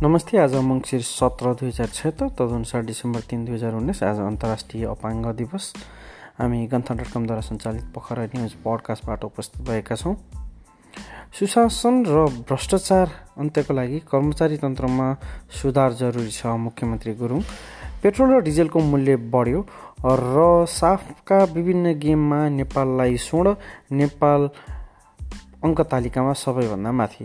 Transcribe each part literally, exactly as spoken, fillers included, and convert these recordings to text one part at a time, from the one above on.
नमस्ते। आज मङ्सिर सत्र दुई हजार छत्तर तदनुसार डिसेम्बर तीन दुई हजार उन्नाइस आज अन्तर्राष्ट्रिय अपाङ्ग दिवस। हामी गन्थन डट कमद्वारा सञ्चालित पोखरा न्युज पडकास्टबाट उपस्थित भएका छौँ। सुशासन र भ्रष्टाचार अन्त्यको लागि कर्मचारी तन्त्रमा सुधार जरुरी छ, मुख्यमन्त्री गुरुङ। पेट्रोल र डिजेलको मूल्य बढ्यो र साफका विभिन्न गेममा नेपाललाई स्वर्ण, नेपाल अङ्क तालिकामा सबैभन्दा माथि।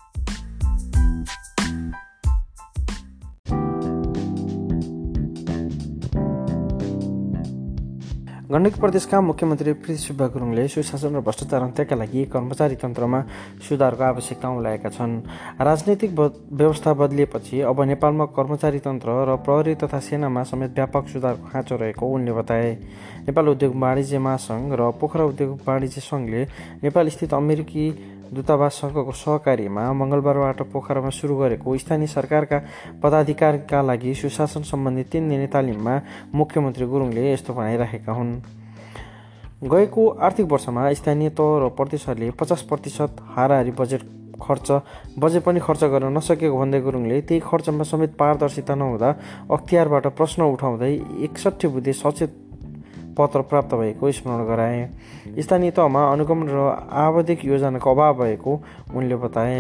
गण्डकी प्रदेशका मुख्यमन्त्री पृथ्वी गुरुङले सुशासन र भ्रष्टाचार अन्त्यका लागि कर्मचारी तन्त्रमा सुधारको आवश्यकता उल्लाएका छन्। राजनैतिक व्यवस्था बदलिएपछि अब नेपालमा कर्मचारी तन्त्र र प्रहरी तथा सेनामा समेत व्यापक सुधारको खाँचो रहेको उनले बताए। नेपाल उद्योग वाणिज्य महासङ्घ र पोखरा उद्योग वाणिज्य सङ्घले नेपाल स्थित अमेरिकी दूतावाससँगको सहकार्यमा मङ्गलबारबाट पोखरामा सुरु गरेको स्थानीय सरकारका पदाधिकारीका लागि सुशासन सम्बन्धी तीन दिने तालिममा मुख्यमन्त्री गुरुङले यस्तो भनाइराखेका हुन्। गएको आर्थिक वर्षमा स्थानीय तह र प्रदेशहरूले पचास प्रतिशत हाराहारी बजेट खर्च बजेट पनि खर्च गर्न नसकेको भन्दै गुरुङले त्यही खर्चमा समेत पारदर्शिता नहुँदा अख्तियारबाट प्रश्न उठाउँदै एकसट्ठी बुधे सचेत पत्र प्राप्त भएको स्मरण गराए। स्थानीय तहमा अनुगमन र आवधिक योजनाको अभाव भएको उनले बताए।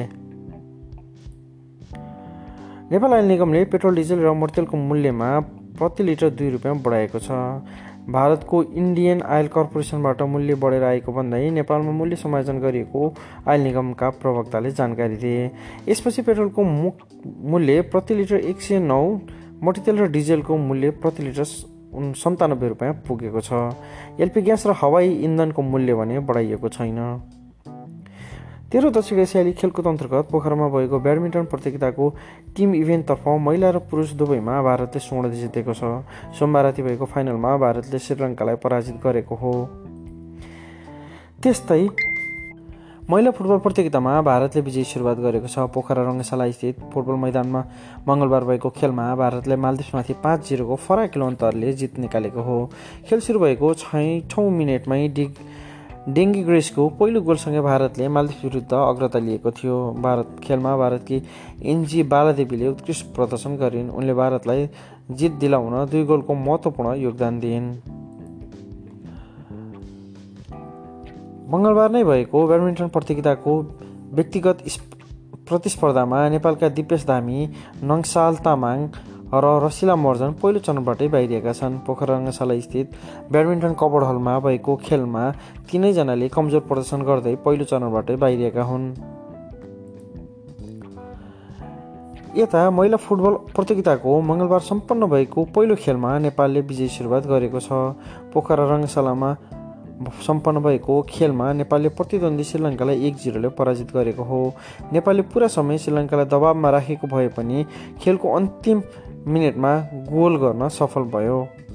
नेपाल आयल निगमले पेट्रोल, डिजेल र मट्टीतेलको मूल्यमा प्रति लिटर दुई रुपियाँ बढाएको छ। भारतको इन्डियन आयल कर्पोरेसनबाट मूल्य बढेर आएको भन्दै नेपालमा मूल्य समायोजन गरिएको आयल निगमका प्रवक्ताले जानकारी दिए। यसपछि पेट्रोलको मूल्य प्रति लिटर एक सय नौ, मट्टीतेल र डिजेलको मूल्य प्रति लिटर सन्तानब्बे रुपियाँ पुगेको छ। एलपी ग्यास र हवाई इन्धनको मूल्य भने बढाइएको छैन। तेह्र दक्षिण एसियाली खेलकुद अन्तर्गत पोखरामा भएको ब्याडमिन्टन प्रतियोगिताको टिम इभेन्टतर्फ महिला र पुरुष दुवैमा भारतले स्वर्ण जितेको छ। सोमबार राति भएको फाइनलमा भारतले श्रीलङ्कालाई पराजित गरेको हो। त्यस्तै महिला फुटबल प्रतियोगितामा भारतले विजयी सुरुवात गरेको छ। पोखरा रङ्गशाला स्थित फुटबल मैदानमा मङ्गलबार भएको खेलमा भारतले मालदिप्समाथि पाँच जिरोको फराकिलो अन्तरले जित निकालेको हो। खेल सुरु भएको छैठौँ मिनटमै डिग डेङ्गी ग्रेसको पहिलो गोलसँगै भारतले मालदिप्स विरुद्ध अग्रता लिएको थियो। भारत खेलमा भारतकी एनजी बालादेवीले उत्कृष्ट प्रदर्शन गरिन्। उनले भारतलाई जित दिलाउन दुई गोलको महत्त्वपूर्ण योगदान दिइन्। मङ्गलबार नै भएको ब्याडमिन्टन प्रतियोगिताको व्यक्तिगत प्रतिस्पर्धामा नेपालका दिपेश धामी, नङसाल तामाङ र रसिला मर्जन पहिलो चरणबाटै बाहिरिएका छन्। पोखरा रङ्गशाला स्थित ब्याडमिन्टन कभर्ड हलमा भएको खेलमा तीनैजनाले कमजोर प्रदर्शन गर्दै पहिलो चरणबाटै बाहिरिएका हुन्। यता महिला फुटबल प्रतियोगिताको मङ्गलबार सम्पन्न भएको पहिलो खेलमा नेपालले विजयी सुरुवात गरेको छ। पोखरा रङ्गशालामा सम्पन्न भएको खेलमा नेपालले प्रतिद्वन्दी श्रीलङ्कालाई एक जिरोले पराजित गरेको हो। नेपालले पुरा समय श्रीलङ्कालाई दबावमा राखेको भए पनि खेलको अन्तिम मिनेटमा गोल गर्न सफल भयो।